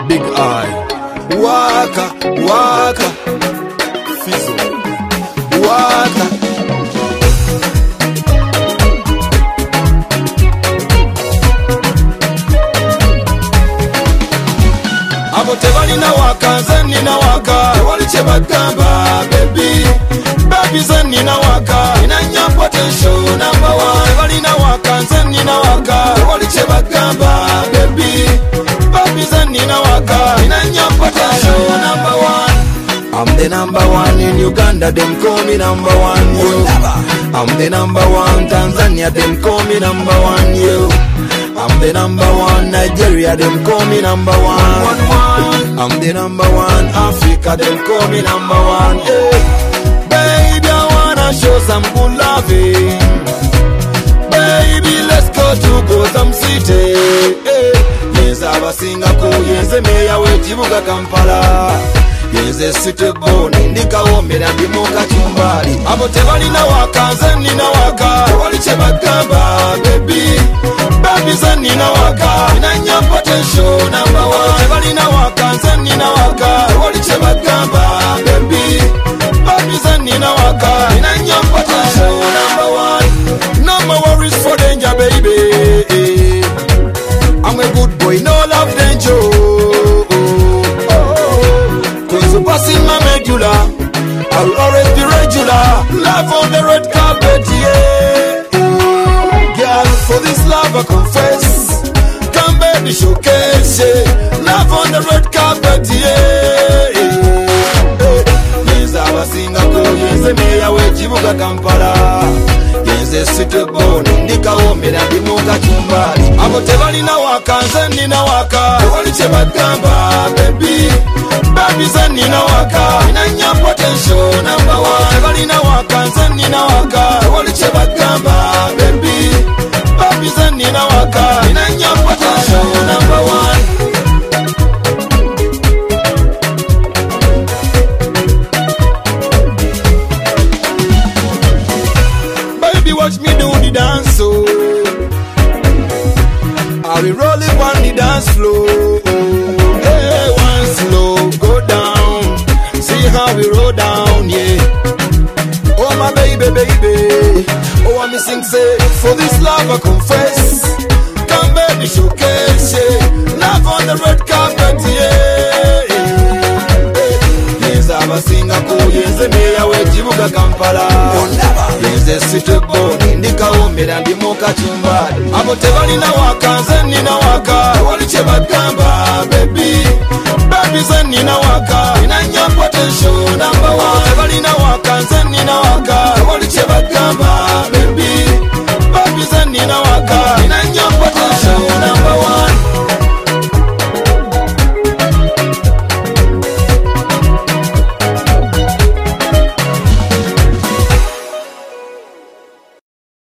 Big Eye, Waka, Waka, Fizzo, Waka. Abo tebalina waka, nze nina waka. Tewali kye bagamba, baby. Baby nze nina waka. Nina nnyo potential number one. Tebalina waka, nze nina waka. Tewali kye bagamba, baby. Baby nze nina waka. Nina nnyo potential number one. I'm the number one in Uganda, them call me number one, yo. I'm the number one Tanzania, them call me number one, yo. I'm the number one Nigeria, them call me number one. I'm the number one Africa, them call me number one. Hey. Baby, I wanna show some good loving. Baby, let's go to Gotham City. Hey. Yes, I was Singapore, yes, the mayor with Chibuga Kampala. Yes, the city born in the Kawombe and the Moka Chumbari. Abo tebalina waka, nze nina waka. Tewali kye bagamba, baby. Baby nze nina waka. Nina nnyo potential number one. Tebalina waka, nze nina waka. Tewali kye bagamba, baby. Baby nze nina waka. Nina nnyo potential number one. No more worries for danger, baby. I'm a good boy, no love danger. Passing my medulla, I'll always be regular. Love on the red carpet, yeah. Girl, for this love I confess. Come baby, showcase, yeah. Love on the red carpet, yeah. Yes, I was Singapore, yes, the mayor with Chibuga Kampala. Yes, the city born in the Kawombe and the Moka Chumbari. Abo tebalina waka, nze nina waka. Tewali kye bagamba, baby. Baby nze nina waka. Nina nnyo potential number one. Tebalina waka, nze nina waka. Tewali kye bagamba, baby. Baby nze nina waka. Nina nnyo potential number one. Baby, watch me do the dance, oh. I will roll it on the dance floor. Hey, one slow, go down. See how we roll down, yeah. Oh my baby, baby. Oh, I'm missing, say, for this love I confess. Come baby, showcase, yeah. Love on the red carpet, yeah. Yes, I'm a Singapore, yes, the mayor with Chibuga Kampala. Yes, the city born in the Kawombe and the Moka Chumbari. Abo tebalina waka, nze nina waka. Tewali kye bagamba, baby. Baby nze nina waka.